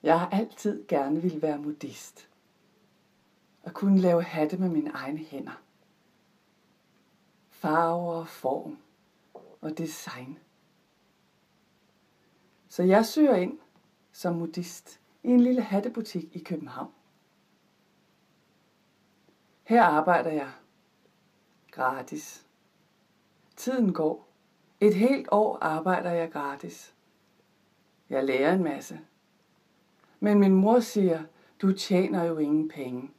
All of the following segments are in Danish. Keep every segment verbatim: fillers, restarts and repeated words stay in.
Jeg har altid gerne ville være modist. Og kunne lave hatte med mine egne hænder. Farver, form og design. Så jeg søger ind som modist i en lille hattebutik i København. Her arbejder jeg gratis. Tiden går. Et helt år arbejder jeg gratis. Jeg lærer en masse. Men min mor siger, du tjener jo ingen penge.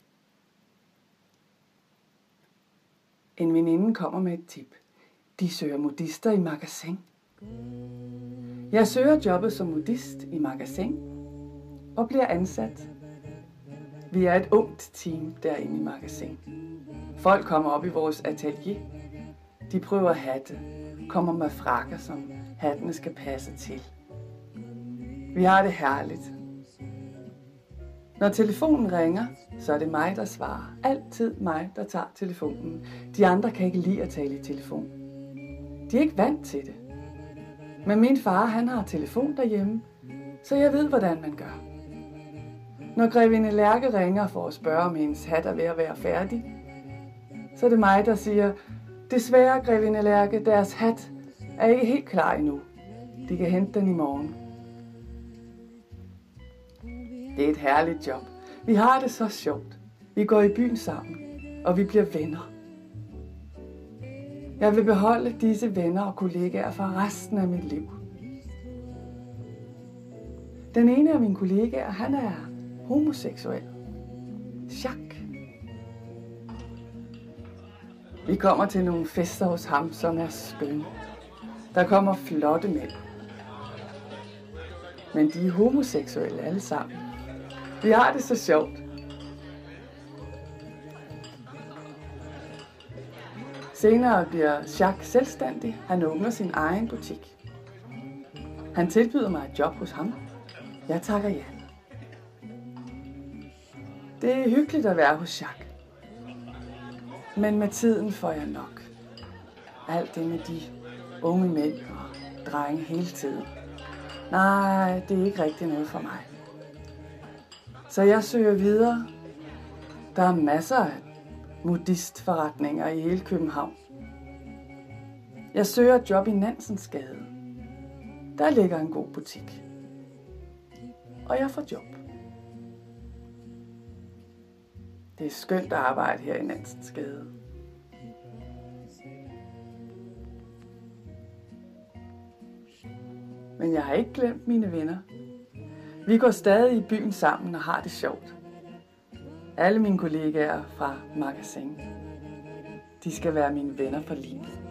En veninde kommer med et tip. De søger modister i Magasin. Jeg søger jobbet som modist i Magasin og bliver ansat. Vi er et ungt team derinde i Magasin. Folk kommer op i vores atelier. De prøver hatte, kommer med frakker, som hattene skal passe til. Vi har det herligt. Når telefonen ringer, så er det mig, der svarer. Altid mig, der tager telefonen. De andre kan ikke lide at tale i telefon. De er ikke vant til det. Men min far, han har telefon derhjemme, så jeg ved, hvordan man gør. Når grevinde Lærke ringer for at spørge, om hendes hat er ved at være færdig, så er det mig, der siger, desværre, grevinde Lærke, deres hat er ikke helt klar endnu. De kan hente den i morgen. Det er et herligt job. Vi har det så sjovt. Vi går i byen sammen, og vi bliver venner. Jeg vil beholde disse venner og kollegaer for resten af mit liv. Den ene af mine kollegaer, han er homoseksuel. Jacques. Vi kommer til nogle fester hos ham, som er skønne. Der kommer flotte mænd. Men de er homoseksuelle alle sammen. Vi har det så sjovt. Senere bliver Jacques selvstændig. Han åbner sin egen butik. Han tilbyder mig et job hos ham. Jeg takker ja. Det er hyggeligt at være hos Jacques. Men med tiden får jeg nok. Alt det med de unge mænd og drenge hele tiden. Nej, det er ikke rigtig noget for mig. Så jeg søger videre. Der er masser af modistforretninger i hele København. Jeg søger et job i Nansensgade. Der ligger en god butik. Og jeg får job. Det er skønt at arbejde her i Nansensgade. Men jeg har ikke glemt mine venner. Vi går stadig i byen sammen og har det sjovt. Alle mine kollegaer fra Magasin, de skal være mine venner for livet.